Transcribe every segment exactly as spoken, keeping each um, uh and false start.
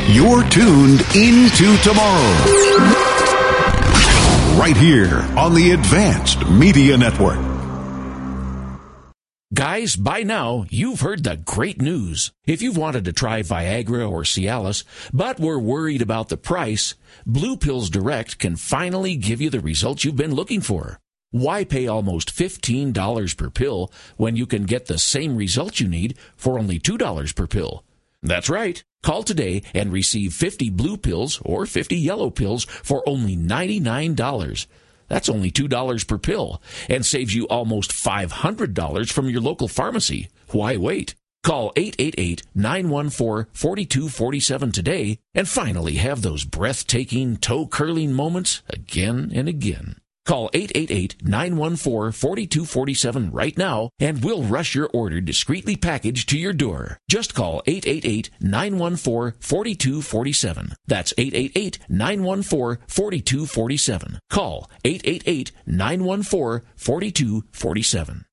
You're tuned into tomorrow. Right here on the Advanced Media Network. Guys, by now, you've heard the great news. If you've wanted to try Viagra or Cialis, but were worried about the price, Blue Pills Direct can finally give you the results you've been looking for. Why pay almost fifteen dollars per pill when you can get the same results you need for only two dollars per pill? That's right. Call today and receive fifty blue pills or fifty yellow pills for only ninety-nine dollars. That's only two dollars per pill and saves you almost five hundred dollars from your local pharmacy. Why wait? Call eight eight eight, nine one four, four two four seven today and finally have those breathtaking, toe-curling moments again and again. Call eight eight eight, nine one four, four two four seven right now, and we'll rush your order discreetly packaged to your door. Just call eight eight eight, nine one four, four two four seven. That's eight eight eight, nine one four, four two four seven. Call eight eight eight, nine one four, four two four seven.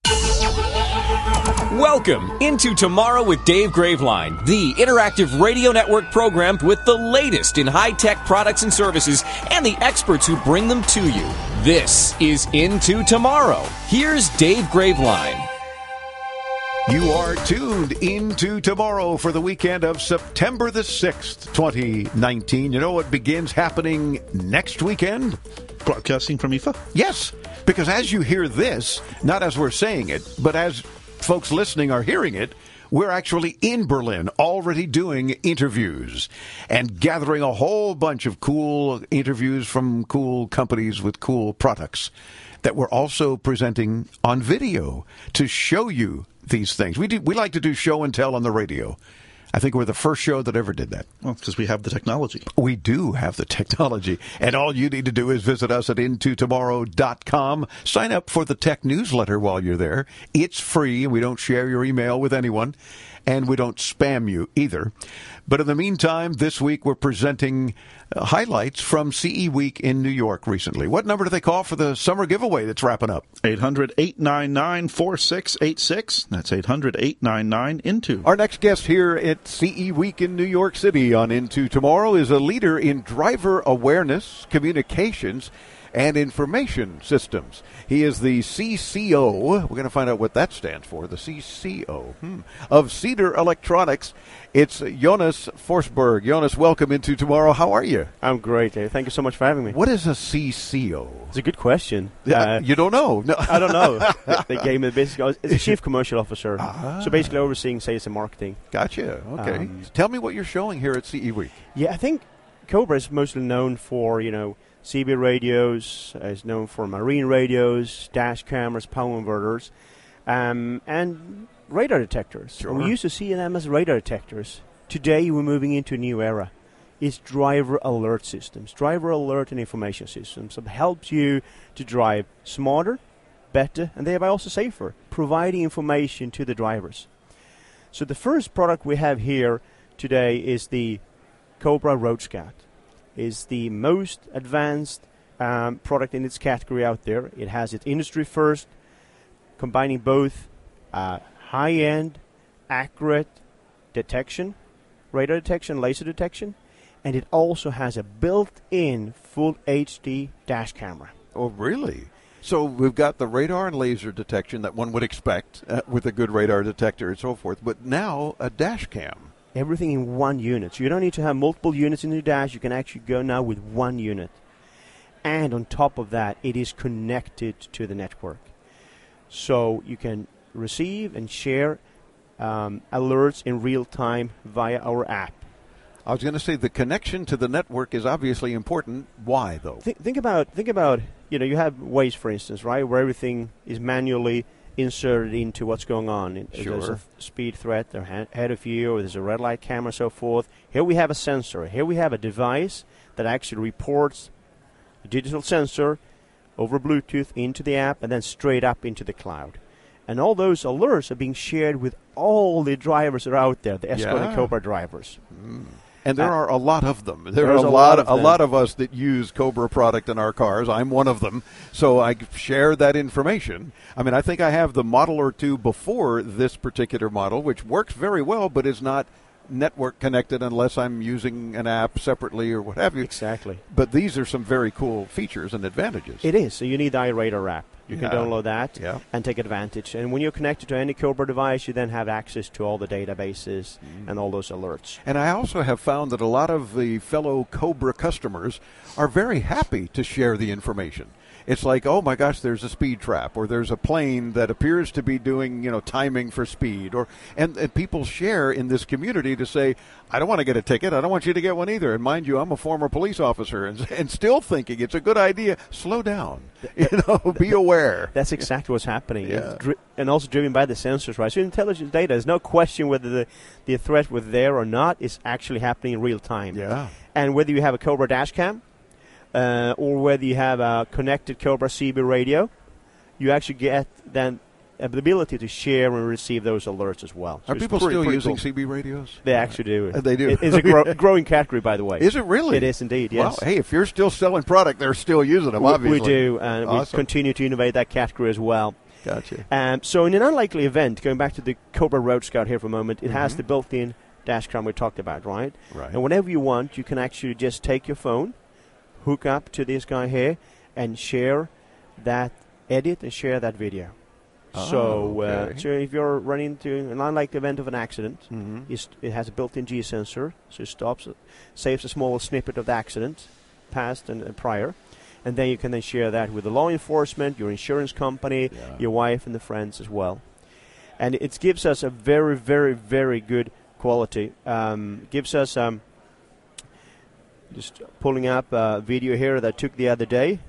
Welcome into Tomorrow with Dave Graveline, the interactive radio network program with the latest in high-tech products and services and the experts who bring them to you. This is Into Tomorrow. Here's Dave Graveline. You are tuned into tomorrow for the weekend of September the sixth, twenty nineteen. You know what begins happening next weekend? Broadcasting from I F A? Yes, because as you hear this, not as we're saying it, but as folks listening are hearing it, we're actually in Berlin already doing interviews and gathering a whole bunch of cool interviews from cool companies with cool products that we're also presenting on video to show you these things. We do, we like to do show and tell on the radio. I think we're the first show that ever did that. Well, because we have the technology. We do have the technology. And all you need to do is visit us at into tomorrow dot com. Sign up for the tech newsletter while you're there. It's free. We don't share your email with anyone. And we don't spam you either. But in the meantime, this week we're presenting uh, highlights from C E Week in New York recently. What number do they call for the summer giveaway that's wrapping up? eight hundred, eight nine nine, four six eight six. That's eight hundred, eight nine nine, INTO. Our next guest here at C E Week in New York City on Into Tomorrow is a leader in driver awareness, communications, and information systems. He is the C C O, we're going to find out what that stands for, the C C O hmm, of Cedar Electronics. It's Jonas Forsberg. Jonas, welcome into Tomorrow. How are you? I'm great, Dave. Thank you so much for having me. What is a C C O? It's a good question. Yeah, uh, you don't know? No. I don't know. They gave me the basic. It's a chief commercial officer. Ah. So basically overseeing sales and marketing. Gotcha. Okay. Um, Tell me what you're showing here at C E Week. Yeah, I think Cobra is mostly known for, you know, C B radios, uh, is known for marine radios, dash cameras, power inverters, um, and radar detectors. Sure. And we used to see them as radar detectors. Today we're moving into a new era. It's driver alert systems, driver alert and information systems that helps you to drive smarter, better, and thereby also safer, providing information to the drivers. So the first product we have here today is the Cobra Road Scout. Is the most advanced um, product in its category out there. It has its industry first, combining both uh, high-end, accurate detection, radar detection, laser detection, and it also has a built-in full H D dash camera. Oh, really? So we've got the radar and laser detection that one would expect uh, with a good radar detector and so forth, but now a dash cam. Everything in one unit. So you don't need to have multiple units in your dash. You can actually go now with one unit. And on top of that, it is connected to the network. So you can receive and share um, alerts in real time via our app. I was going to say the connection to the network is obviously important. Why, though? Think, think about, think about, you know, you have Waze, for instance, right, where everything is manually inserted into what's going on. If sure. There's a f- speed threat ahead of you, or there's a red light camera, so forth. Here we have a sensor. Here we have a device that actually reports a digital sensor over Bluetooth into the app and then straight up into the cloud. And all those alerts are being shared with all the drivers that are out there, the Escort yeah. and Cobra drivers. Mm. And there uh, are a lot of them. There There's are a, a lot, lot of a lot of us that use Cobra product in our cars. I'm one of them, so I share that information. I mean, I think I have the model or two before this particular model, which works very well, but is not network connected unless I'm using an app separately or what have you. Exactly. But these are some very cool features and advantages. It is. So you need the iRadar app. You Yeah. can download that Yeah. and take advantage. And when you're connected to any Cobra device, you then have access to all the databases Mm. and all those alerts. And I also have found that a lot of the fellow Cobra customers are very happy to share the information. It's like, oh my gosh, there's a speed trap, or there's a plane that appears to be doing, you know, timing for speed, or and, and people share in this community to say, I don't want to get a ticket, I don't want you to get one either. And mind you, I'm a former police officer, and, and still thinking it's a good idea. Slow down, you know, be aware. That's exactly what's happening. Yeah. It's dri- and also driven by the sensors, right? So intelligence data, there's no question whether the, the threat was there or not. It's actually happening in real time. Yeah. And whether you have a Cobra dash cam, uh, or whether you have a connected Cobra C B radio, you actually get then the ability to share and receive those alerts as well. So Are it's people pretty- still pretty using cool. C B radios? They actually do. Uh, they do. It- it's a gro- growing category, by the way. Is it really? It is indeed, yes. Wow. Hey, if you're still selling product, they're still using them, We- obviously. We do, and Awesome. we continue to innovate that category as well. Gotcha. Um, so in an unlikely event, going back to the Cobra Road Scout here for a moment, it has Mhm. the built-in dash cam we talked about, right? Right. And whenever you want, you can actually just take your phone, hook up to this guy here, and share that edit and share that video. so, Oh, uh, okay. so if you're running into an unlikely event of an accident, Mhm. it's- it has a built-in G sensor, so it stops, it, saves a small snippet of the accident, past and, and prior, and then you can then share that with the law enforcement, your insurance company, Yeah. your wife, and the friends as well. And it gives us a very, very, very good quality. Um, gives us um, just pulling up a video here that I took the other day.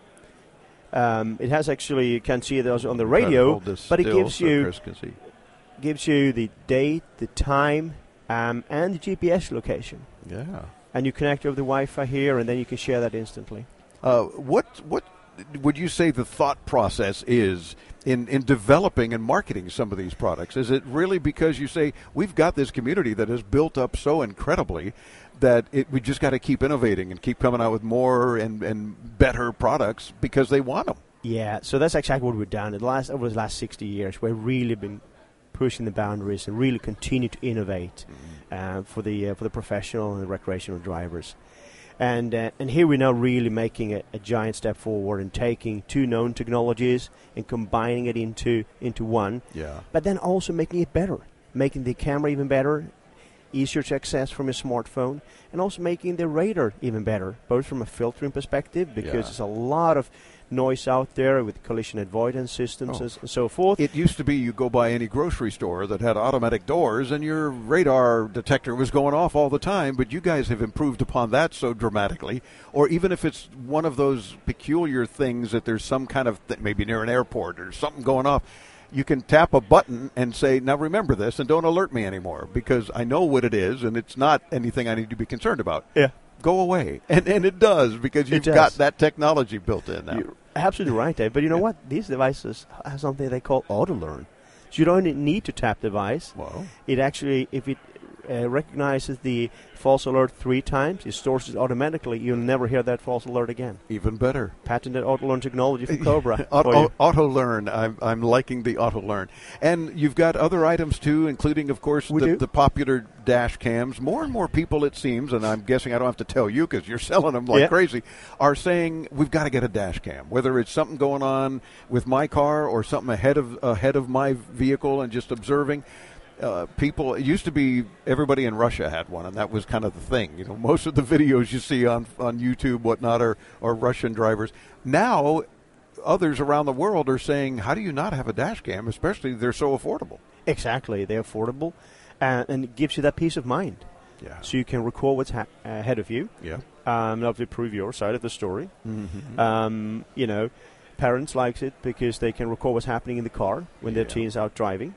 Um, it has actually, you can see it also on the Try to radio, hold this but it still gives so you Chris can see. gives you the date, the time, um, and the G P S location. Yeah. And you connect over the Wi-Fi here, and then you can share that instantly. Uh, what what would you say the thought process is in, in developing and marketing some of these products? Is it really because you say we've got this community that has built up so incredibly that it, we just got to keep innovating and keep coming out with more and, and better products because they want them? Yeah, so that's exactly what we've done. In the last, over the last sixty years, we've really been pushing the boundaries and really continue to innovate uh, for the uh, for the professional and the recreational drivers. And uh, and here we're now really making a, a giant step forward and taking two known technologies and combining it into into one. Yeah. But then also making it better, making the camera even better, easier to access from your smartphone, and also making the radar even better, both from a filtering perspective, because Yeah. there's a lot of noise out there with collision avoidance systems Oh. and, and so forth. It used to be you go by any grocery store that had automatic doors and your radar detector was going off all the time, but you guys have improved upon that so dramatically. Or even if it's one of those peculiar things that there's some kind of, th- maybe near an airport or something going off, you can tap a button and say, now remember this and don't alert me anymore because I know what it is and it's not anything I need to be concerned about. Yeah. Go away. And and it does because you've does. got that technology built in now. You're absolutely right, Dave. But you know what? These devices have something they call auto learn. So you don't need to tap the device. Wow. It actually, if it uh, recognizes the false alert three times, it stores it automatically. You'll never hear that false alert again. Even better. Patented auto learn technology from Cobra. Auto, for you. auto learn. I'm, I'm liking the auto learn. And you've got other items too, including, of course, We the, do. the popular dash cams. More and more people, it seems, and I'm guessing I don't have to tell you because you're selling them like Yeah. crazy, are saying we've got to get a dash cam. Whether it's something going on with my car or something ahead of ahead of my vehicle and just observing. Uh, people, it used to be everybody in Russia had one, and that was kind of the thing. You know, most of the videos you see on on YouTube, whatnot, are, are Russian drivers. Now, others around the world are saying, how do you not have a dash cam, especially they're so affordable? Exactly. They're affordable, uh, and it gives you that peace of mind. Yeah. So you can record what's ha- ahead of you, Yeah. um, not to prove your side of the story. Mm-hmm. Um, you know, parents likes it because they can record what's happening in the car when their Yeah. teens out driving.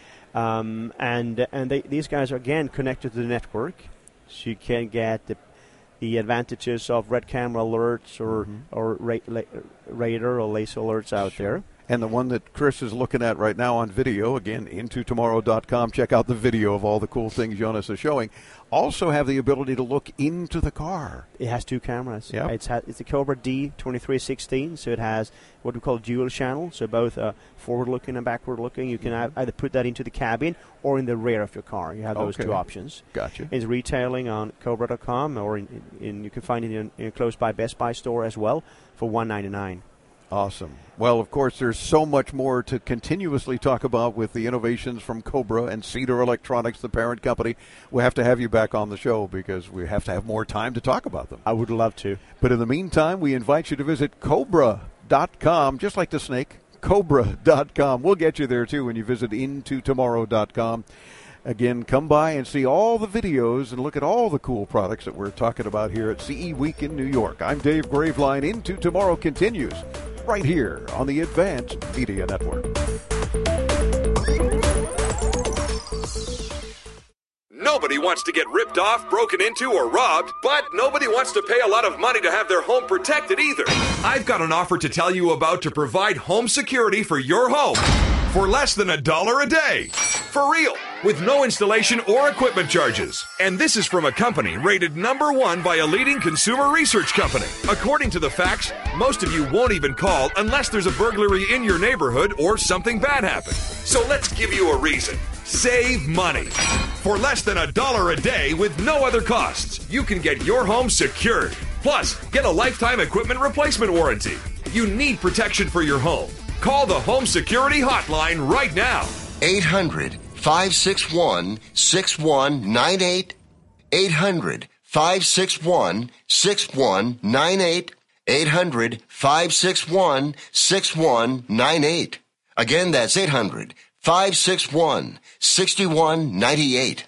Um, and and they, these guys are again connected to the network, so you can get the, the advantages of red camera alerts or Mhm. or ra- la- radar or laser alerts out Sure. there. And the one that Chris is looking at right now on video, again, into tomorrow dot com. Check out the video of all the cool things Jonas is showing. Also have the ability to look into the car. It has two cameras. Yep. It's, ha- it's a Cobra D twenty-three sixteen, so it has what we call dual channel, so both uh, forward-looking and backward-looking. You can mm-hmm. either put that into the cabin or in the rear of your car. You have those okay. two options. Gotcha. It's retailing on Cobra dot com, or in, in, you can find it in, in a close-by Best Buy store as well for one ninety-nine. Awesome. Well, of course, there's so much more to continuously talk about with the innovations from Cobra and Cedar Electronics, the parent company. We have to have you back on the show because we have to have more time to talk about them. I would love to. But in the meantime, we invite you to visit Cobra dot com, just like the snake, Cobra dot com. We'll get you there, too, when you visit into tomorrow dot com. Again, come by and see all the videos and look at all the cool products that we're talking about here at C E Week in New York. I'm Dave Graveline. Into Tomorrow continues right here on the Advanced Media Network. Nobody wants to get ripped off, broken into, or robbed, but nobody wants to pay a lot of money to have their home protected either. I've got an offer to tell you about to provide home security for your home for less than a dollar a day. For real, with no installation or equipment charges. And this is from a company rated number one by a leading consumer research company. According to the facts, most of you won't even call unless there's a burglary in your neighborhood or something bad happened. So let's give you a reason. Save money. For less than a dollar a day with no other costs, you can get your home secured. Plus, get a lifetime equipment replacement warranty. You need protection for your home. Call the Home Security Hotline right now. eight hundred, five six one, six one nine eight. eight hundred, five six one, six one nine eight. eight hundred, five six one, six one nine eight. Again, that's eight hundred, five six one, six one nine eight.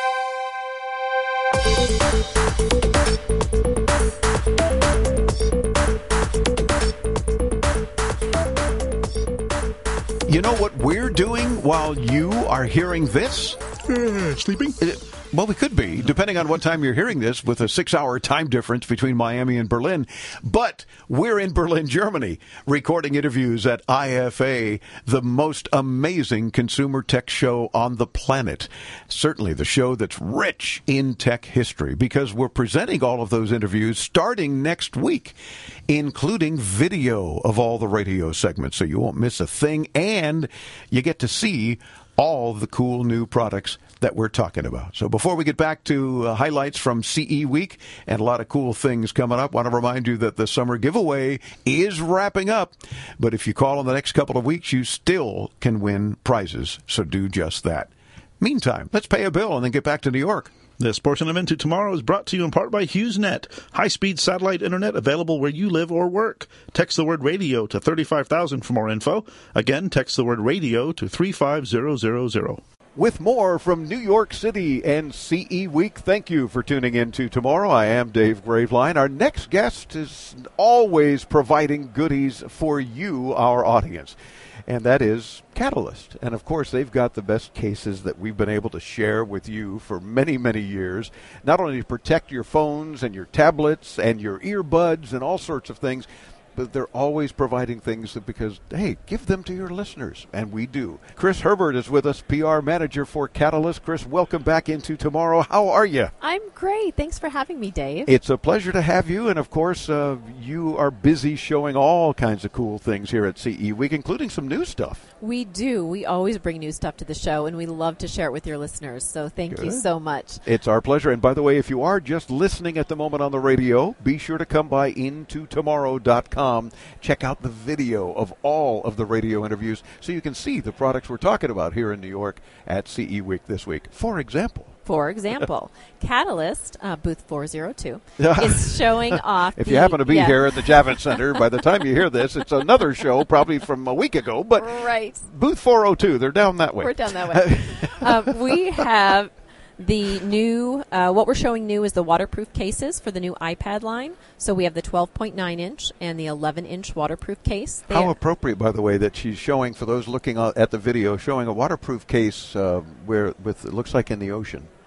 You know what we're doing while you are hearing this? Uh, sleeping? Uh, Well, we could be, depending on what time you're hearing this, with a six-hour time difference between Miami and Berlin. But we're in Berlin, Germany, recording interviews at I F A, the most amazing consumer tech show on the planet. Certainly the show that's rich in tech history, because we're presenting all of those interviews starting next week, including video of all the radio segments, so you won't miss a thing, and you get to see all the cool new products that we're talking about. So before we get back to uh, highlights from C E Week and a lot of cool things coming up, I want to remind you that the summer giveaway is wrapping up. But if you call in the next couple of weeks, you still can win prizes. So do just that. Meantime, let's pay a bill and then get back to New York. This portion of Into Tomorrow is brought to you in part by HughesNet, high-speed satellite internet available where you live or work. Text the word radio to thirty-five thousand for more info. Again, text the word radio to three five zero zero zero. With more from New York City and C E Week, thank you for tuning in to Tomorrow. I am Dave Graveline. Our next guest is always providing goodies for you, our audience, and that is Catalyst. And, of course, they've got the best cases that we've been able to share with you for many, many years, not only to protect your phones and your tablets and your earbuds and all sorts of things, but they're always providing things that because, hey, give them to your listeners, and we do. Chris Herbert is with us, P R manager for Catalyst. Chris, welcome back into Tomorrow. How are you? I'm great. Thanks for having me, Dave. It's a pleasure to have you, and of course, uh, you are busy showing all kinds of cool things here at C E Week, including some new stuff. We do. We always bring new stuff to the show, and we love to share it with your listeners, so thank Good. you so much. It's our pleasure, and by the way, if you are just listening at the moment on the radio, be sure to come by into tomorrow dot com. Check out the video of all of the radio interviews so you can see the products we're talking about here in New York at C E Week this week. For example. For example, Catalyst, uh, booth four oh two, is showing off. If the, you happen to be yeah. here at the Javits Center, by the time you hear this, it's another show, probably from a week ago. But right. booth four oh two, they're down that way. We're down that way. uh, we have the new, uh, what we're showing new is the waterproof cases for the new iPad line. So we have the twelve point nine inch and the eleven inch waterproof case. They How are, appropriate, by the way, that she's showing, for those looking at the video, showing a waterproof case uh, where with it looks like in the ocean.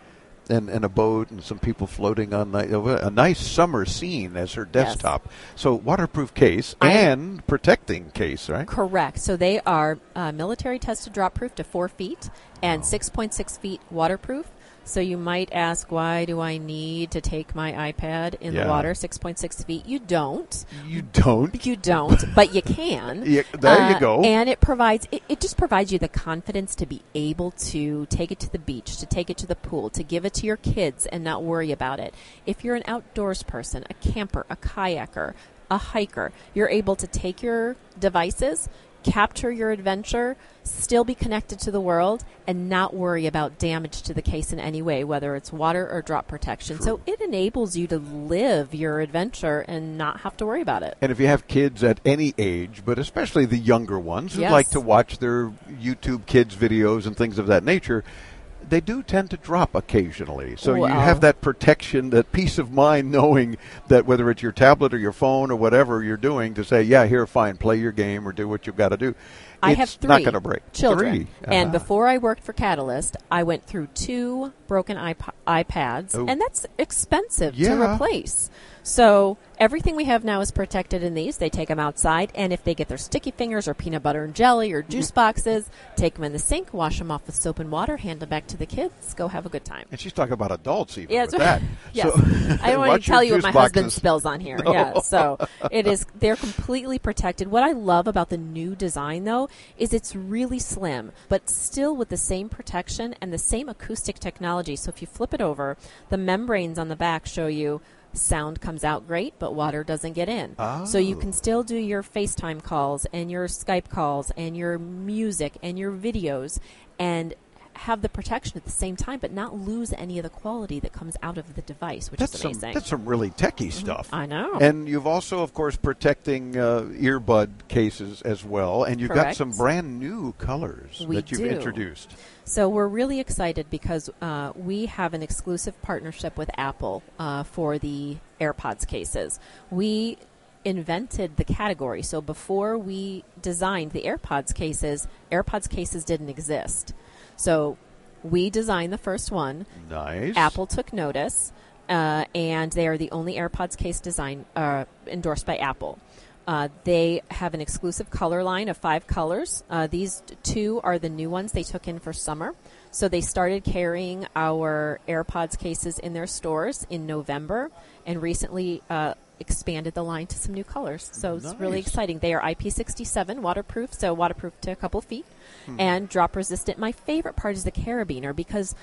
and, and a boat and some people floating on the, a nice summer scene as her desktop. Yes. So waterproof case I, and protecting case, right? Correct. So they are uh, military tested drop proof to four feet and oh. six point six feet waterproof. So you might ask, why do I need to take my iPad in yeah. the water six point six feet? You don't. You don't? You don't, but you can. Yeah, there uh, you go. And it provides, it, it just provides you the confidence to be able to take it to the beach, to take it to the pool, to give it to your kids and not worry about it. If you're an outdoors person, a camper, a kayaker, a hiker, you're able to take your devices, capture your adventure, still be connected to the world, and not worry about damage to the case in any way, whether it's water or drop protection. True. So it enables you to live your adventure and not have to worry about it. And if you have kids at any age, but especially the younger ones who yes. like to watch their YouTube kids videos and things of that nature, they do tend to drop occasionally. So well, you have that protection, that peace of mind knowing that whether it's your tablet or your phone or whatever you're doing to say, yeah, here, fine, play your game or do what you've got to do. I it's have three not going to break. children. Three. Uh-huh. And before I worked for Catalyst, I went through two broken iP- iPads, oh. and that's expensive yeah. to replace. So everything we have now is protected in these. They take them outside, and if they get their sticky fingers or peanut butter and jelly or juice boxes, take them in the sink, wash them off with soap and water, hand them back to the kids, go have a good time. And she's talking about adults even yeah, with that. Yes. So I don't want to tell you what my boxes. husband spills on here. No. Yeah, so it is. They're completely protected. What I love about the new design, though, is it's really slim, but still with the same protection and the same acoustic technology. So if you flip it over, the membranes on the back show you sound comes out great, but water doesn't get in. Oh. So you can still do your FaceTime calls and your Skype calls and your music and your videos and have the protection at the same time, but not lose any of the quality that comes out of the device, which that's is amazing. Some, that's some really techie mm-hmm. stuff. I know. And you've also, of course, protecting uh, earbud cases as well, and you've Correct. got some brand new colors we that you've do. introduced. So we're really excited because uh, we have an exclusive partnership with Apple uh, for the AirPods cases. We invented the category. So before we designed the AirPods cases, AirPods cases didn't exist. So we designed the first one. Nice. Apple took notice, uh, and they are the only AirPods case design uh, endorsed by Apple. Uh, they have an exclusive color line of five colors. Uh, these two are the new ones they took in for summer. So they started carrying our AirPods cases in their stores in November and recently uh, expanded the line to some new colors. So nice. It's really exciting. They are I P sixty-seven waterproof, so waterproof to a couple feet, hmm. and drop resistant. My favorite part is the carabiner because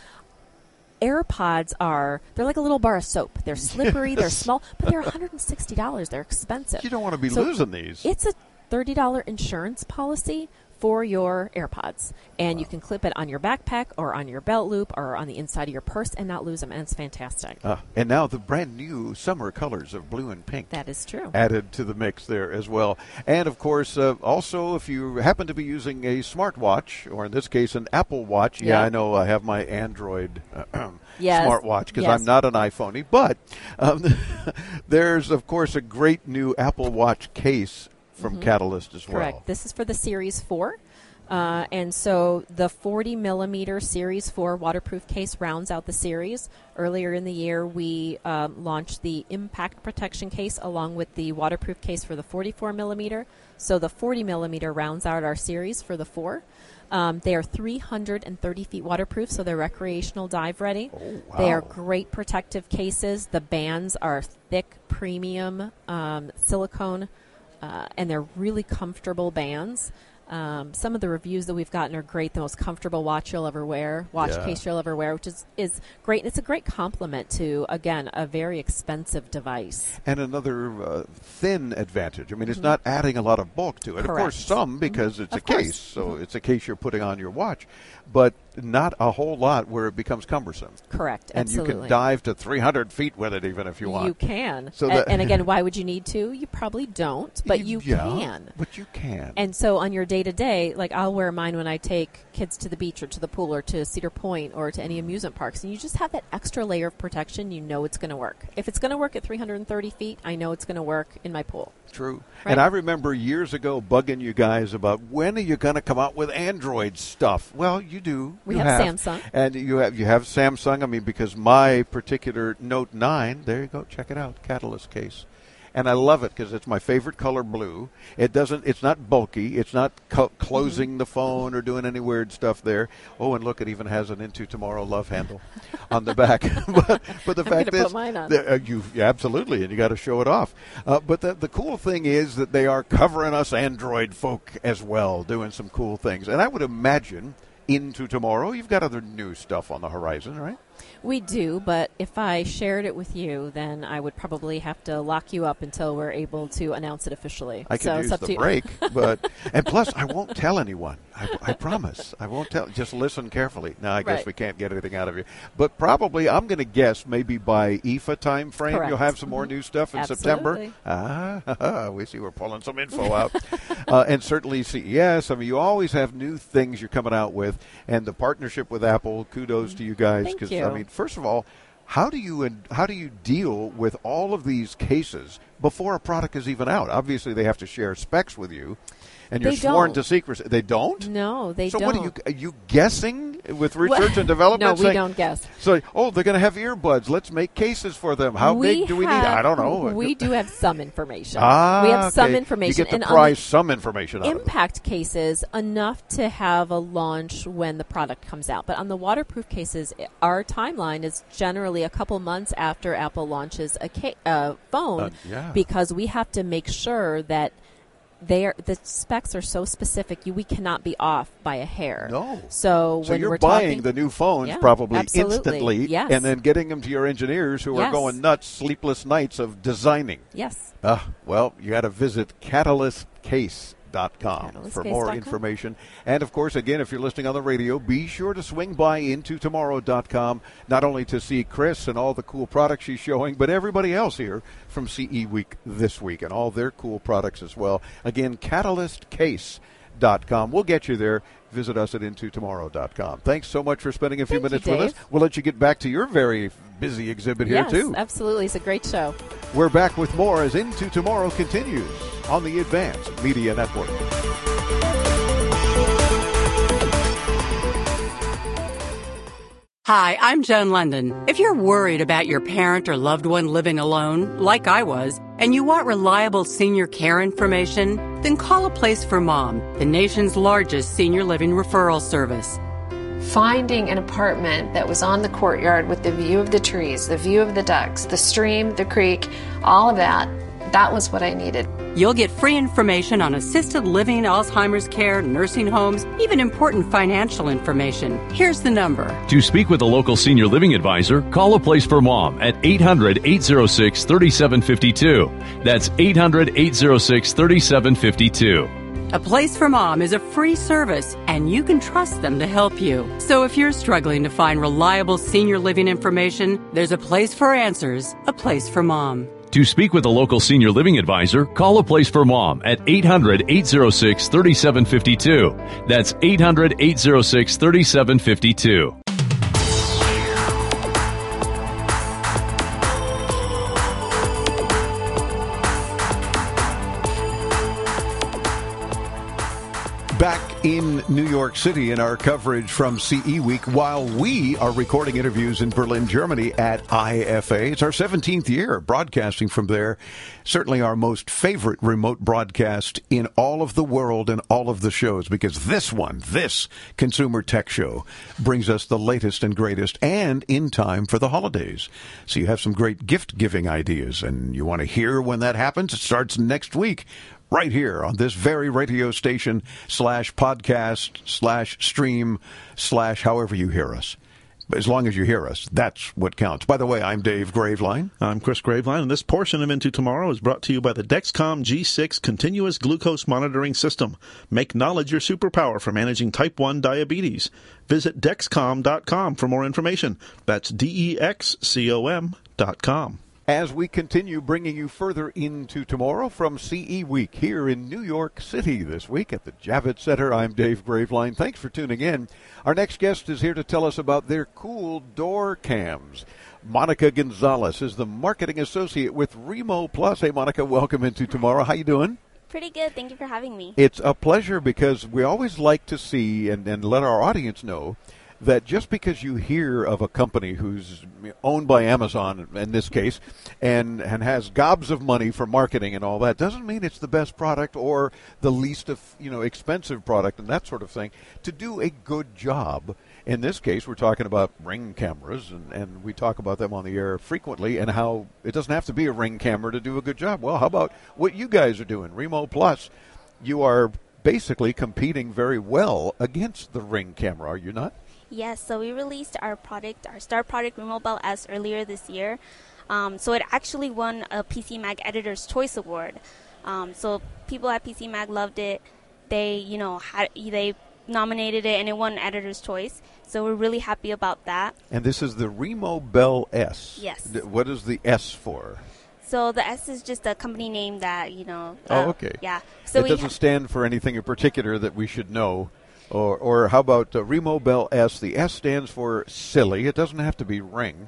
AirPods are, they're like a little bar of soap. They're slippery, yes. they're small, but they're one hundred sixty dollars. They're expensive. You don't want to be so losing these. It's a thirty dollars insurance policy for your AirPods. And wow. you can clip it on your backpack or on your belt loop or on the inside of your purse and not lose them. And it's fantastic. Uh, and now the brand new summer colors of blue and pink. That is true. Added to the mix there as well. And, of course, uh, also if you happen to be using a smartwatch, or in this case an Apple Watch, yeah, yeah I know I have my Android uh, yes. smartwatch because yes. I'm not an iPhoney, but um, there's, of course, a great new Apple Watch case from mm-hmm. Catalyst as well. Correct. This is for the Series four. Uh, and so the forty millimeter Series four waterproof case rounds out the series. Earlier in the year, we um, launched the Impact Protection case along with the waterproof case for the forty-four millimeter. So the forty millimeter rounds out our series for the four. Um, they are three hundred thirty feet waterproof, so they're recreational dive ready. Oh, wow. They are great protective cases. The bands are thick, premium um, silicone, uh, and they're really comfortable bands. Um, some of the reviews that we've gotten are great. The most comfortable watch you'll ever wear, watch yeah. case you'll ever wear, which is, is great. And it's a great compliment to, again, a very expensive device. And another uh, thin advantage. I mean, it's mm-hmm. not adding a lot of bulk to it. Correct. Of course, some because mm-hmm. it's of a course. case. So mm-hmm. it's a case you're putting on your watch. But not a whole lot where it becomes cumbersome. Correct. And Absolutely. you can dive to three hundred feet with it even if you want. You can. So and, and again, why would you need to? You probably don't, but you yeah, can. But you can. And so on your day-to-day, like I'll wear mine when I take kids to the beach or to the pool or to Cedar Point or to any amusement parks, and you just have that extra layer of protection. You know it's going to work. If it's going to work at three hundred thirty feet, I know it's going to work in my pool. True. Right? And I remember years ago bugging you guys about when are you going to come out with Android stuff? Well, you do. We You have, Samsung. And you have you have Samsung. I mean, because my particular Note nine, there you go, check it out, Catalyst case. And I love it because it's my favorite color, blue. It doesn't. It's not bulky. It's not co- closing mm-hmm. the phone or doing any weird stuff there. Oh, and look, it even has an Into Tomorrow love handle on the back. but, but the I'm fact is, put mine on. uh, you yeah, absolutely, and you got to show it off. Uh, but the the cool thing is that they are covering us Android folk as well, doing some cool things. And I would imagine Into Tomorrow, you've got other new stuff on the horizon, right? We do, but if I shared it with you, then I would probably have to lock you up until we're able to announce it officially. I can so use it's up the to break, but and plus I won't tell anyone. I, I promise. I won't tell. Just listen carefully. Now I guess right. we can't get anything out of you, but probably I'm going to guess maybe by I F A time frame Correct. you'll have some more new stuff in Absolutely. September. Ah, we see we're pulling some info out, uh, and certainly C E S. I mean, you always have new things you're coming out with, and the partnership with Apple. Kudos to you guys, Thank because you. I mean, first of all, how do you how do you deal with all of these cases before a product is even out? Obviously, they have to share specs with you, and you're They sworn don't. to secrecy. They don't? No, they so don't. what are you are you guessing with research and development? No, we saying- don't guess. So, oh, they're going to have earbuds. Let's make cases for them. How we big do we have, need? I don't know. We do have some information. Ah, we have some okay. information. You get to and prize on some information the out of it. impact cases, enough to have a launch when the product comes out. But on the waterproof cases, our timeline is generally a couple months after Apple launches a ca- uh, phone, Uh, yeah. because we have to make sure that they are, the specs are so specific, you, we cannot be off by a hair. No. So, So when you're we're buying talking, the new phones Yeah, probably absolutely. instantly, Yes. and then getting them to your engineers who are Yes. going nuts, sleepless nights of designing. Yes. Uh, well, you got to visit catalyst case dot com catalyst for case more dot com. information. And, of course, again, if you're listening on the radio, be sure to swing by into tomorrow dot com, not only to see Chris and all the cool products she's showing, but everybody else here from C E Week this week and all their cool products as well. Again, catalyst case dot com. We'll get you there. Visit us at into tomorrow dot com. Thanks so much for spending a few Thank minutes you, with us. Dave. We'll let you get back to your very busy exhibit here, yes, too. absolutely. It's a great show. We're back with more as Into Tomorrow continues on the Advanced Media Network. Hi, I'm Joan London. If you're worried about your parent or loved one living alone, like I was, and you want reliable senior care information, then call A Place for Mom, the nation's largest senior living referral service. Finding an apartment that was on the courtyard with the view of the trees, the view of the ducks, the stream, the creek, all of that, that was what I needed. You'll get free information on assisted living, Alzheimer's care, nursing homes, even important financial information. Here's the number. To speak with a local senior living advisor, call A Place for Mom at eight hundred, eight oh six, three seven five two. That's eight hundred, eight oh six, three seven five two. A Place for Mom is a free service, and you can trust them to help you. So if you're struggling to find reliable senior living information, there's a place for answers, A Place for Mom. To speak with a local senior living advisor, call A Place for Mom at eight hundred, eight oh six, three seven five two. That's eight hundred, eight oh six, three seven five two. Back in New York City in our coverage from C E Week while we are recording interviews in Berlin, Germany at I F A. It's our seventeenth year broadcasting from there. Certainly our most favorite remote broadcast in all of the world and all of the shows, because this one, this Consumer Tech Show, brings us the latest and greatest and in time for the holidays. So you have some great gift-giving ideas, and you want to hear when that happens? It starts next week. Right here on this very radio station slash podcast slash stream slash however you hear us. As long as you hear us, that's what counts. By the way, I'm Dave Graveline. I'm Chris Graveline, and this portion of Into Tomorrow is brought to you by the Dexcom G six Continuous Glucose Monitoring System. Make knowledge your superpower for managing type one diabetes. Visit Dexcom dot com for more information. That's D E X C O M dot com. As we continue bringing you further into tomorrow from C E Week here in New York City this week at the Javits Center, I'm Dave Graveline. Thanks for tuning in. Our next guest is here to tell us about their cool door cams. Monica Gonzalez is the marketing associate with Remo Plus. Hey, Monica, welcome into tomorrow. How you doing? Pretty good. Thank you for having me. It's a pleasure because we always like to see and, and let our audience know that just because you hear of a company who's owned by Amazon in this case and and has gobs of money for marketing and all that doesn't mean it's the best product or the least of, you know, expensive product and that sort of thing. To do a good job, in this case we're talking about Ring cameras, and, and we talk about them on the air frequently, and how it doesn't have to be a Ring camera to do a good job. Well, how about what you guys are doing? Remo Plus, you are basically competing very well against the Ring camera, are you not? Yes, so we released our product, our star product, Remo Bell S, earlier this year. Um, so it actually won a P C Mag Editor's Choice Award. Um, so people at P C Mag loved it. They, you know, had, they nominated it and it won Editor's Choice. So we're really happy about that. And this is the Remo Bell S. Yes. What is the S for? So the S is just a company name that, you know. Uh, oh, okay. Yeah. So it we doesn't ha- stand for anything in particular that we should know. Or, or how about uh, Remo Bell S? The S stands for silly. It doesn't have to be Ring.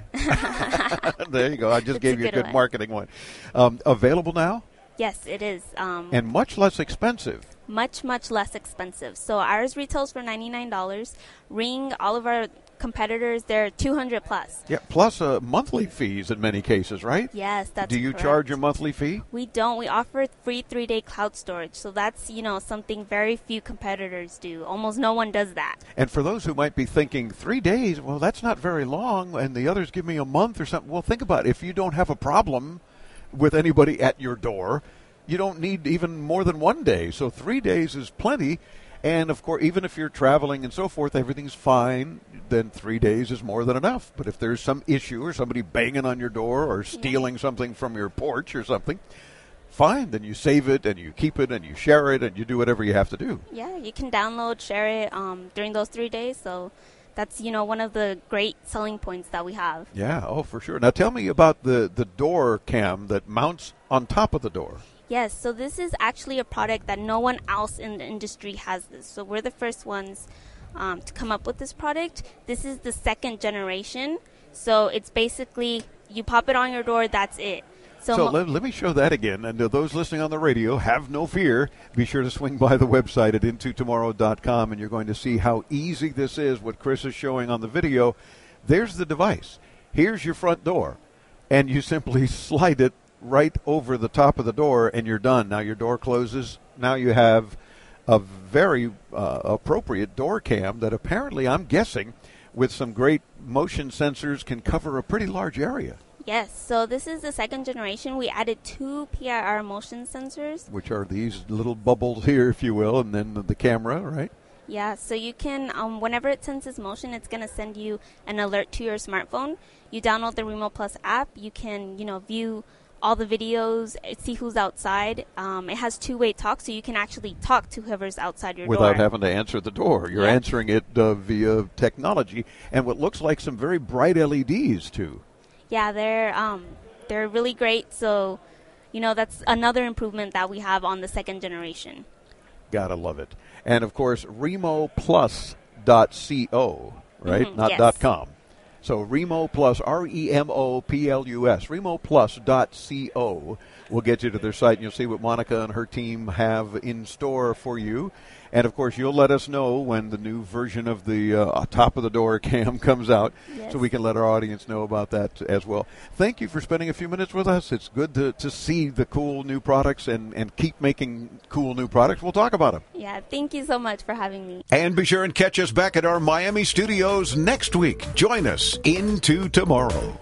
There you go. I just It's gave a you a good good one. marketing one. Um, available now? Yes, it is. Um, And much less expensive. much, much less expensive. So ours retails for ninety-nine dollars. Ring, all of our competitors, they're two hundred dollars plus. Yeah, plus uh, monthly fees in many cases, right? Yes, that's Do you correct. charge a monthly fee? We don't. We offer free three-day cloud storage. So that's, you know, something very few competitors do. Almost no one does that. And for those who might be thinking, three days, well, that's not very long, and the others give me a month or something. Well, think about it. If you don't have a problem with anybody at your door, you don't need even more than one day. So three days is plenty. And, of course, even if you're traveling and so forth, everything's fine, then three days is more than enough. But if there's some issue or somebody banging on your door or stealing something from your porch or something, fine, then you save it and you keep it and you share it and you do whatever you have to do. Yeah, you can download, share it um, during those three days. So that's, you know, one of the great selling points that we have. Yeah, oh, for sure. Now tell me about the, the door cam that mounts on top of the door. Yes, so this is actually a product that no one else in the industry has this. So we're the first ones um, to come up with this product. This is the second generation. So it's basically, you pop it on your door, that's it. So, So mo- let, let me show that again. And to those listening on the radio, have no fear. Be sure to swing by the website at into tomorrow dot com, and you're going to see how easy this is, what Chris is showing on the video. There's the device. Here's your front door. And you simply slide it right over the top of the door, and you're done. Now your door closes. Now you have a very uh, appropriate door cam that apparently, I'm guessing, with some great motion sensors, can cover a pretty large area. Yes, so this is the second generation. We added two P I R motion sensors. Which are these little bubbles here, if you will, and then the, the camera, right? Yeah, so you can, um, whenever it senses motion, it's going to send you an alert to your smartphone. You download the Remo Plus app. You can, you know, view all the videos, see who's outside. Um, it has two-way talk, so you can actually talk to whoever's outside your Without door. having to answer the door. You're Yeah. answering it uh, via technology. And what looks like some very bright L E Ds, too. Yeah, they're um, they're really great. So, you know, that's another improvement that we have on the second generation. Gotta love it. And, of course, remo plus dot co, right? Mhm, Not yes. dot .com. So Remo Plus, R E M O P L U S, remo plus dot co will get you to their site, and you'll see what Monica and her team have in store for you. And, of course, you'll let us know when the new version of the uh, top-of-the-door cam comes out, Yes. so we can let our audience know about that as well. Thank you for spending a few minutes with us. It's good to, to see the cool new products and, and keep making cool new products. We'll talk about them. Yeah, thank you so much for having me. And be sure and catch us back at our Miami studios next week. Join us into tomorrow.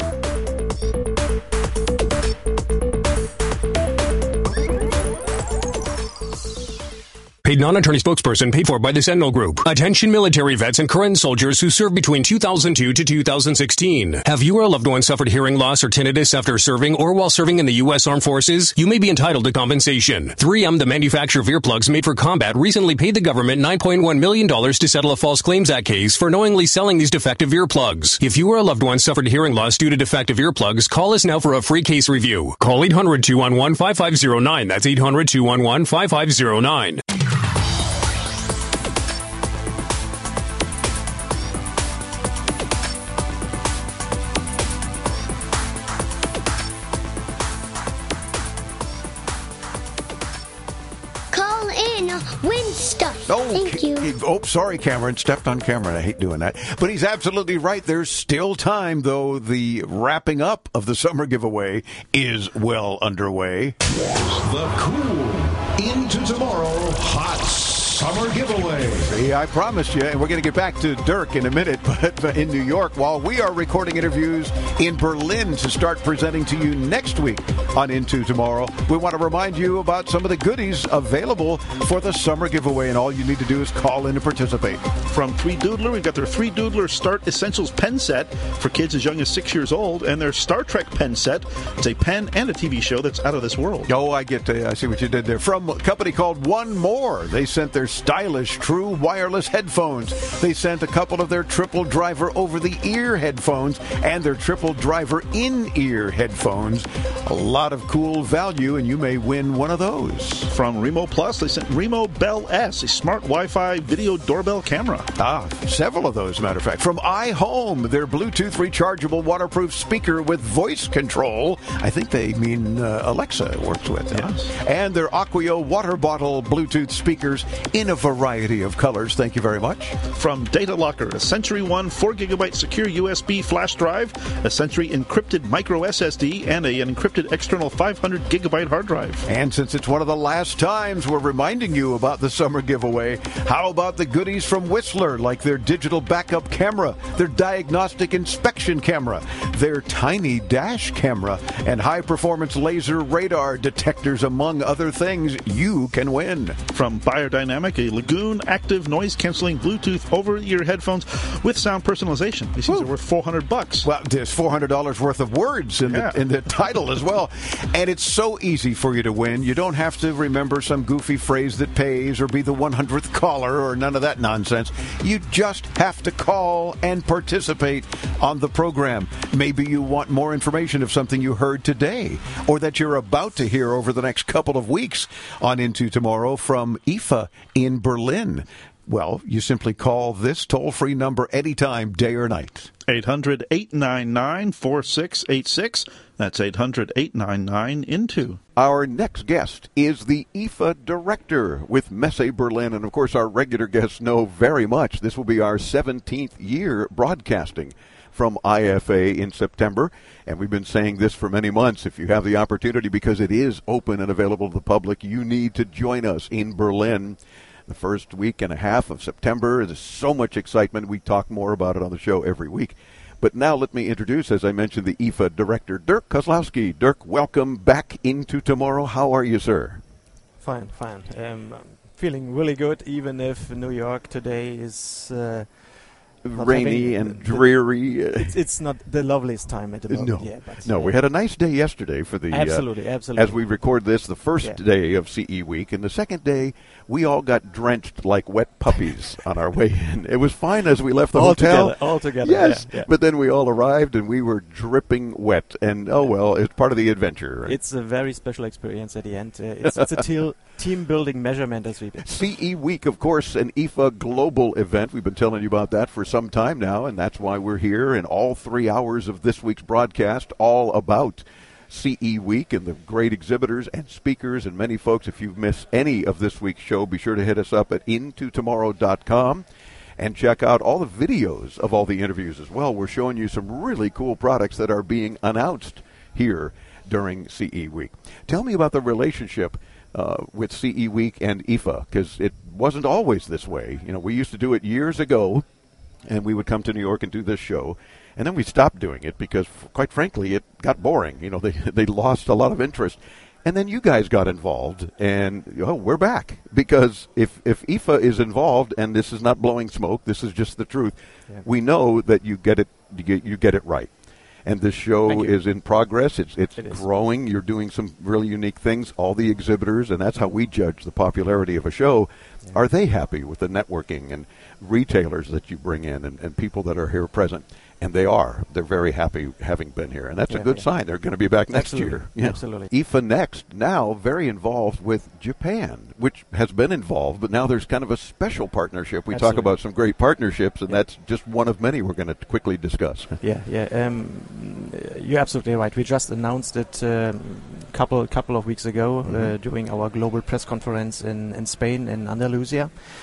Paid non-attorney spokesperson paid for by the Sentinel Group. Attention military vets and current soldiers who served between two thousand two to two thousand sixteen. Have you or a loved one suffered hearing loss or tinnitus after serving or while serving in the U S Armed Forces? You may be entitled to compensation. three M, the manufacturer of earplugs made for combat, recently paid the government nine point one million dollars to settle a False Claims Act case for knowingly selling these defective earplugs. If you or a loved one suffered hearing loss due to defective earplugs, call us now for a free case review. Call eight hundred, two one one, five five zero nine. That's eight hundred, two one one, five five zero nine. Call in, win stuff. Okay. Thank you. Oh, sorry, Cameron. Stepped on Cameron. I hate doing that. But he's absolutely right. There's still time, though. The wrapping up of the summer giveaway is well underway. The cool Into Tomorrow Hot Summer Giveaway. See, I promised you, and we're going to get back to Dirk in a minute, but in New York, while we are recording interviews in Berlin to start presenting to you next week on Into Tomorrow, we want to remind you about some of the goodies available for the summer giveaway, and all you need to do is call in to participate. From Three Doodler, we've got their Three Doodler Start Essentials pen set for kids as young as six years old, and their Star Trek pen set. It's a pen and a T V show that's out of this world. Oh, I get to, I see what you did there. From a company called One More, they sent their stylish true wireless headphones. They sent a couple of their triple driver over-the-ear headphones and their triple driver in-ear headphones. A lot of cool value, and you may win one of those. From Remo Plus, they sent Remo Bell S, a smart Wi-Fi video doorbell camera. Ah, several of those, matter of fact. From iHome, their Bluetooth rechargeable waterproof speaker with voice control. I think they mean uh, Alexa works with. Yes. Huh? And their Aquio water bottle Bluetooth speakers in a variety of colors. Thank you very much. From Data Locker, a Century One four gigabyte secure U S B flash drive, a Century encrypted micro S S D, and a, an encrypted external five hundred gigabyte hard drive. And since it's one of the last times we're reminding you about the summer giveaway, how about the goodies from Whistler, like their digital backup camera, their diagnostic inspection camera, their tiny dash camera, and high-performance laser radar detectors, among other things you can win. From Biodynamic, a Lagoon active noise-canceling Bluetooth over-ear headphones with sound personalization. These things are worth four hundred bucks. Well, there's four hundred dollars worth of words in, yeah. the, in the title as well. And it's so easy for you to win. You don't have to remember some goofy phrase that pays or be the one hundredth caller or none of that nonsense. You just have to call and participate on the program. Maybe you want more information of something you heard today or that you're about to hear over the next couple of weeks on Into Tomorrow from I F A in Berlin. Well, you simply call this toll-free number anytime, day or night. eight hundred, eight nine nine, four six eight six. That's eight hundred, eight nine nine, into. Our next guest is the I F A director with Messe Berlin. And, of course, our regular guests know very much. This will be our seventeenth year broadcasting from I F A in September. And we've been saying this for many months. If you have the opportunity, because it is open and available to the public, you need to join us in Berlin. The first week and a half of September. There's so much excitement. We talk more about it on the show every week. But now let me introduce, as I mentioned, the I F A director, Dirk Kozlowski. Dirk, welcome back Into Tomorrow. How are you, sir? Fine, fine. Um, I'm feeling really good, even if New York today is uh, rainy and dreary. It's, it's not the loveliest time at the moment. No, yeah, but, no. uh, we had a nice day yesterday for the absolutely, uh, absolutely. As we record this, the first yeah. day of C E week, and the second day we all got drenched like wet puppies on our way in. It was fine as we left the all hotel. Together, all together. Yes, yeah, yeah. But then we all arrived and we were dripping wet. And oh well, it's part of the adventure. Right? It's a very special experience at the end. Uh, it's, it's a teal, team building measurement as we did. C E Week, of course, an I F A global event. We've been telling you about that for some time now, and that's why we're here in all three hours of this week's broadcast, all about C E Week and the great exhibitors and speakers and many folks. If you've missed any of this week's show, be sure to hit us up at into tomorrow dot com and check out all the videos of all the interviews as well. We're showing you some really cool products that are being announced here during C E Week. Tell me about the relationship uh, with C E Week and I F A, because it wasn't always this way. You know, we used to do it years ago, and we would come to New York and do this show. And then we stopped doing it because, quite frankly, it got boring. You know, they they lost a lot of interest. And then you guys got involved, and, oh, we're back. Because if, if I F A is involved, and this is not blowing smoke, this is just the truth, yeah. we know that you get it you get, you get it right. And this show is in progress. It's it's it growing. You're doing some really unique things. All the exhibitors, and that's how we judge the popularity of a show. Yeah. Are they happy with the networking and retailers that you bring in and, and people that are here present? And they are. They're very happy having been here. And that's yeah, a good yeah. sign. They're going to be back next Absolutely. year. Yeah. Absolutely. I F A Next, now very involved with Japan, which has been involved, but now there's kind of a special partnership. We Absolutely. talk about some great partnerships, and yeah. that's just one of many we're going to quickly discuss. Yeah, yeah. Um, you're absolutely right. We just announced it a um, couple couple of weeks ago mm-hmm. uh, during our global press conference in, in Spain, in Andalusia.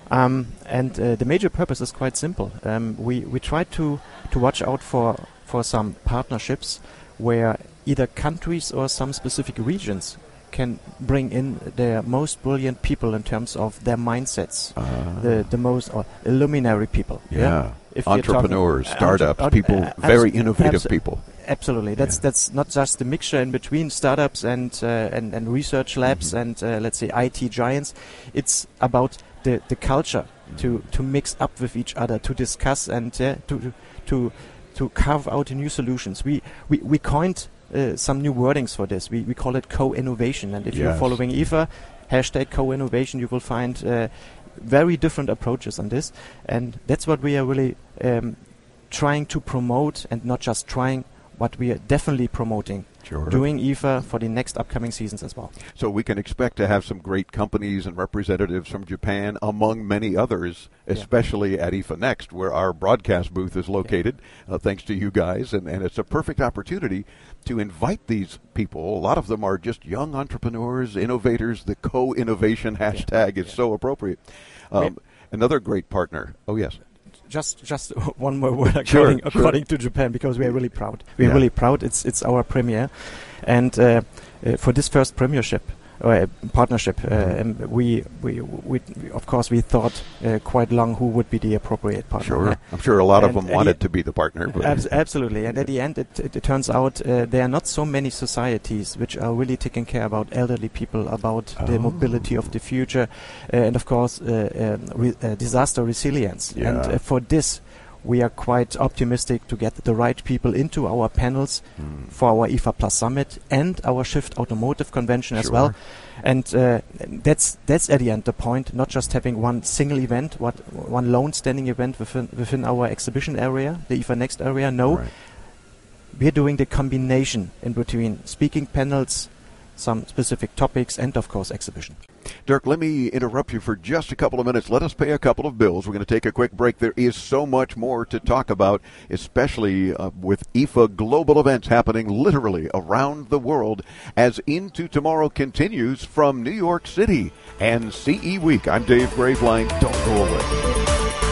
Um, and uh, the major purpose is quite simple. Um, we we try to to watch out for for some partnerships where either countries or some specific regions can bring in their most brilliant people in terms of their mindsets, uh, the the most uh, luminary people. Yeah, yeah? If entrepreneurs, talking, startups, uh, people, uh, very innovative abso- people. Absolutely, that's yeah. that's not just the mixture in between startups and uh, and, and research labs mm-hmm. and uh, let's say I T giants. It's about the the culture mm-hmm. to to mix up with each other, to discuss and uh, to to to carve out new solutions. We we we coined uh, some new wordings for this. We we call it co-innovation, and if yes. you're following I F A, hashtag co-innovation, you will find uh, very different approaches on this, and that's what we are really um, trying to promote, and not just trying. What we are definitely promoting, sure. doing I F A for the next upcoming seasons as well. So we can expect to have some great companies and representatives from Japan, among many others, especially yeah. at I F A Next, where our broadcast booth is located, yeah. uh, thanks to you guys. And, and it's a perfect opportunity to invite these people. A lot of them are just young entrepreneurs, innovators. The co-innovation hashtag yeah. is yeah. so appropriate. Um, another great partner. Oh, yes. Just, just one more word according, sure, according sure. to Japan, because we are really proud. We are yeah. really proud. It's it's our premiere, and uh, uh, for this first premiership or uh, partnership, uh, mm-hmm. um, we, we we we of course we thought uh, quite long who would be the appropriate partner. Sure, uh, I'm sure a lot and of them wanted to be the partner. But abs- absolutely, and at the end, it, it, it turns out uh, there are not so many societies which are really taking care about elderly people, about oh. the mobility of the future, uh, and of course uh, um, re- uh, disaster resilience. Yeah. And uh, for this, we are quite optimistic to get the right people into our panels mm. for our I F A Plus Summit and our Shift Automotive Convention sure. as well. And uh, that's that's at the end the point, not just having one single event, what one lone standing event within within our exhibition area, the I F A Next area. No, right. we're doing the combination in between speaking panels, some specific topics, and of course exhibition. Dirk, let me interrupt you for just a couple of minutes. Let us pay a couple of bills. We're going to take a quick break. There is so much more to talk about, especially uh, with I F A global events happening literally around the world as Into Tomorrow continues from New York City and C E Week. I'm Dave Graveline. Don't go away.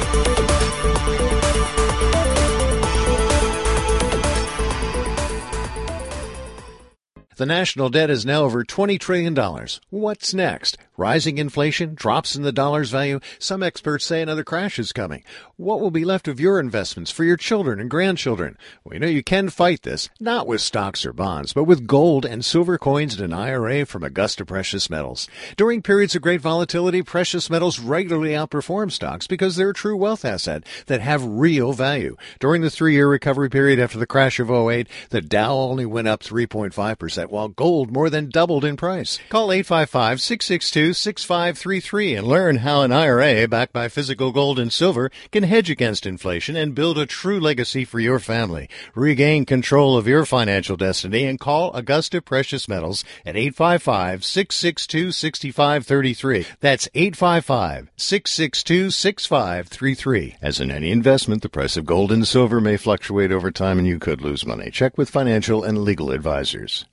The national debt is now over twenty trillion dollars. What's next? Rising inflation, drops in the dollar's value. Some experts say another crash is coming. What will be left of your investments for your children and grandchildren? We know you can fight this, not with stocks or bonds, but with gold and silver coins and an I R A from Augusta Precious Metals. During periods of great volatility, precious metals regularly outperform stocks because they're a true wealth asset that have real value. During the three-year recovery period after the crash of oh eight, the Dow only went up three point five percent, while gold more than doubled in price. Call eight five five, six six two, six five three three and learn how an I R A backed by physical gold and silver can hedge against inflation and build a true legacy for your family. Regain control of your financial destiny and call Augusta Precious Metals at eight five five, six six two, six five three three. That's eight five five, six six two, six five three three. As in any investment, the price of gold and silver may fluctuate over time and you could lose money. Check with financial and legal advisors.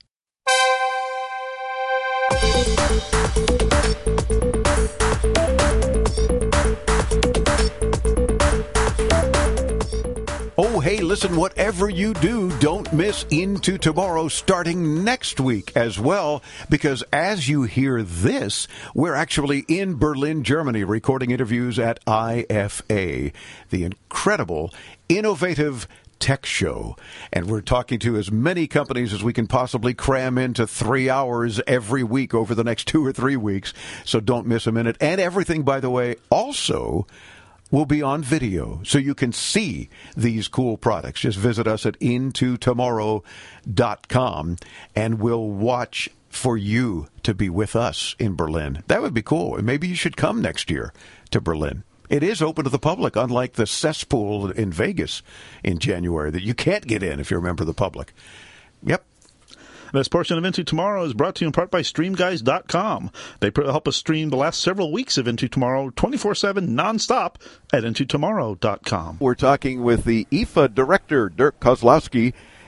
Oh, hey, listen, whatever you do, don't miss Into Tomorrow starting next week as well, because as you hear this, we're actually in Berlin, Germany, recording interviews at I F A, the incredible, innovative tech show. And we're talking to as many companies as we can possibly cram into three hours every week over the next two or three weeks. So don't miss a minute. And everything, by the way, also will be on video, so you can see these cool products. Just visit us at into tomorrow dot com, and we'll watch for you to be with us in Berlin. That would be cool. And maybe you should come next year to Berlin. It is open to the public, unlike the cesspool in Vegas in January that you can't get in if you're a member of the public. Yep. This portion of Into Tomorrow is brought to you in part by stream guys dot com. They help us stream the last several weeks of Into Tomorrow twenty-four seven nonstop at into tomorrow dot com. We're talking with the I F A director, Dirk Kozlowski,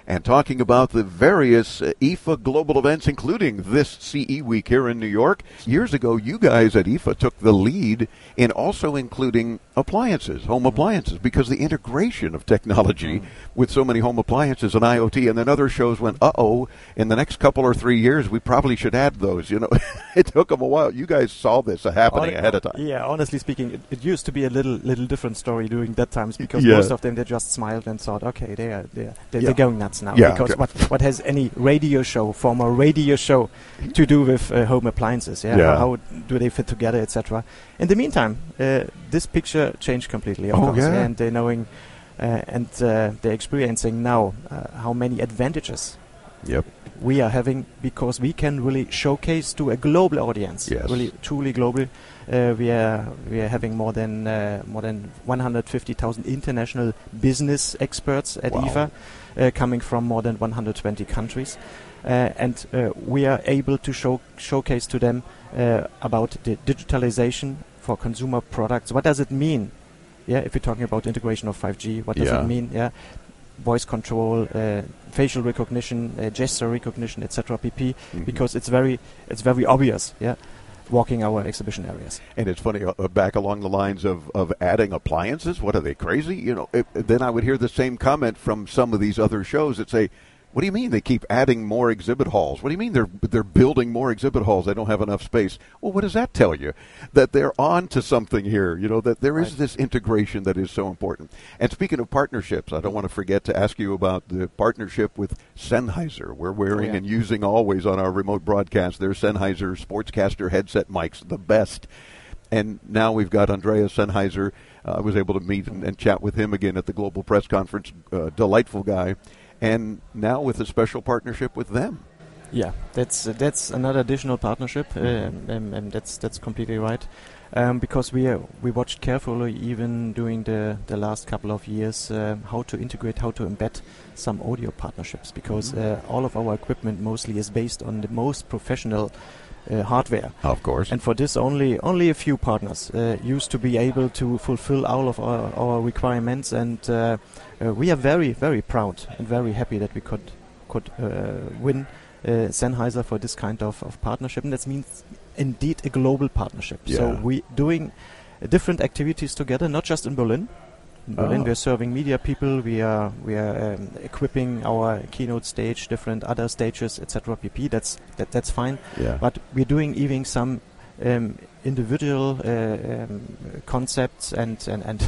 and talking about the various uh, I F A global events, including this C E Week here in New York. Years ago, you guys at I F A took the lead in also including appliances, home appliances, because the integration of technology with so many home appliances and IoT, and then other shows went, uh-oh, in the next couple or three years, we probably should add those. You know, it took them a while. You guys saw this happening Hon- ahead of time. Yeah, honestly speaking, it, it used to be a little little different story during that times, because Yeah. most of them, they just smiled and thought, okay, they are, they are, they're, Yeah. they're going nuts now. Yeah, because okay. what, what has any radio show, former radio show, to do with uh, home appliances? Yeah, Yeah. How, how do they fit together, et cetera. In the meantime, uh, this picture changed completely, of Oh, course, yeah. and they're knowing, uh, and uh, they're experiencing now uh, how many advantages Yep. we are having, because we can really showcase to a global audience, Yes. really truly global. Uh, we are we are having more than uh, more than one hundred fifty thousand international business experts at Wow. I F A, uh, coming from more than one hundred twenty countries, uh, and uh, we are able to show showcase to them uh, about the digitalization for consumer products. What does it mean? Yeah, if you're talking about integration of five G, what does Yeah. it mean? Yeah. Voice control, uh, facial recognition, uh, gesture recognition, et cetera. pp. Mhm. Because it's very, it's very obvious. Yeah, walking our exhibition areas. And it's funny, uh, back along the lines of, of adding appliances, what are they, crazy? You know, it, then I would hear the same comment from some of these other shows that say, what do you mean they keep adding more exhibit halls? What do you mean they're they're building more exhibit halls? They don't have enough space. Well, what does that tell you? That they're on to something here, you know, that there is Right. this integration that is so important. And speaking of partnerships, I don't want to forget to ask you about the partnership with Sennheiser. We're wearing yeah. and using always on our remote broadcast their Sennheiser Sportscaster headset mics, the best. And now we've got Andreas Sennheiser. Uh, I was able to meet and, and chat with him again at the Global Press Conference. Uh, delightful guy. And now with a special partnership with them. Yeah, that's uh, that's another additional partnership, Mhm. um, um, and that's that's completely right. Um, because we uh, we watched carefully, even during the, the last couple of years, uh, how to integrate, how to embed some audio partnerships. Because uh, all of our equipment mostly is based on the most professional uh, hardware. Of course. And for this, only only a few partners uh, used to be able to fulfill all of our, our requirements, and uh, uh, we are very very proud and very happy that we could could uh, win uh, Sennheiser for this kind of, of partnership, and that means indeed a global partnership. So Yeah. we doing uh, different activities together, not just in Berlin. In Berlin, Oh. we are serving media people. We are we are um, equipping our keynote stage, different other stages, et cetera. pp. That's that, that's fine. Yeah. But we're doing even some um, individual uh, um, concepts and and and,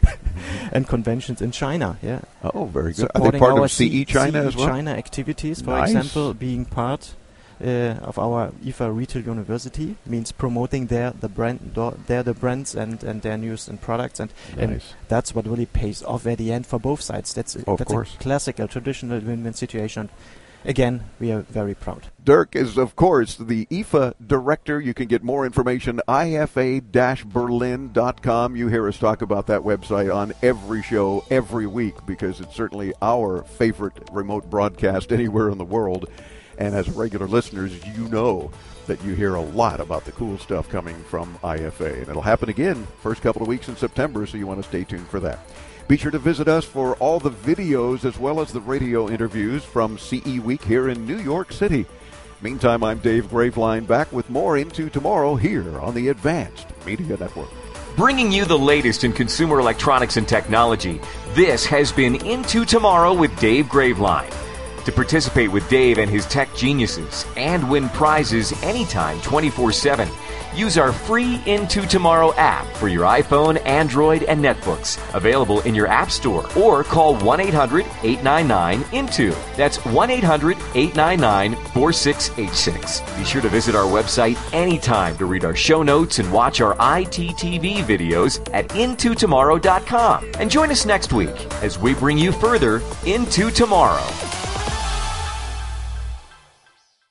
and conventions in China. Yeah. Oh, very good. Are they Supporting part our of C E China C E as well? China activities, for Nice. example, being part uh, of our I F A Retail University, means promoting their the brand, do- their the brands and, and their news and products, and, and Nice. that's what really pays off at the end for both sides. That's a, Of that's course. a classical, traditional win-win situation. Again, we are very proud. Dirk is, of course, the I F A director. You can get more information, I F A Berlin dot com. You hear us talk about that website on every show, every week, because it's certainly our favorite remote broadcast anywhere in the world. And as regular listeners, you know that you hear a lot about the cool stuff coming from I F A. And it'll happen again first couple of weeks in September, so you want to stay tuned for that. Be sure to visit us for all the videos as well as the radio interviews from C E Week here in New York City. Meantime, I'm Dave Graveline, back with more Into Tomorrow here on the Advanced Media Network. Bringing you the latest in consumer electronics and technology, this has been Into Tomorrow with Dave Graveline. To participate with Dave and his tech geniuses and win prizes anytime twenty-four seven, use our free Into Tomorrow app for your iPhone, Android, and netbooks. Available in your app store, or call one eight hundred eight nine nine INTO. That's one eight hundred eight nine nine four six eight six. Be sure to visit our website anytime to read our show notes and watch our I T T V videos at into tomorrow dot com. And join us next week as we bring you further Into Tomorrow.